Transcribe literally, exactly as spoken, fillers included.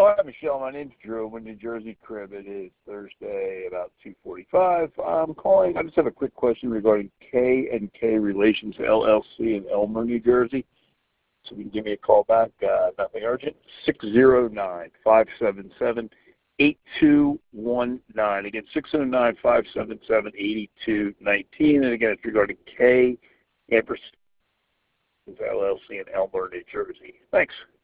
Hi, Michelle. My name's Drew. I'm in New Jersey Crib. It is Thursday, about two forty-five. I'm calling. I just have a quick question regarding K and K Relations L L C in Elmer, New Jersey. So you can give me a call back. Uh, nothing urgent. six zero nine, five seven seven, eight two one nine. Again, six zero nine, five seven seven, eight two one nine. And again, it's regarding K and L L C in Elmer, New Jersey. Thanks.